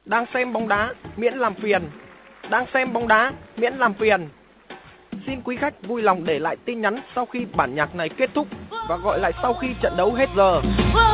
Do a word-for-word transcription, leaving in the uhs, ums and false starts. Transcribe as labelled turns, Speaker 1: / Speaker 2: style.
Speaker 1: Đang xem bóng đá, miễn làm phiền. Đang xem bóng đá, miễn làm phiền. Xin quý khách vui lòng để lại tin nhắn sau khi bản nhạc này kết thúc và gọi lại sau khi trận đấu hết giờ.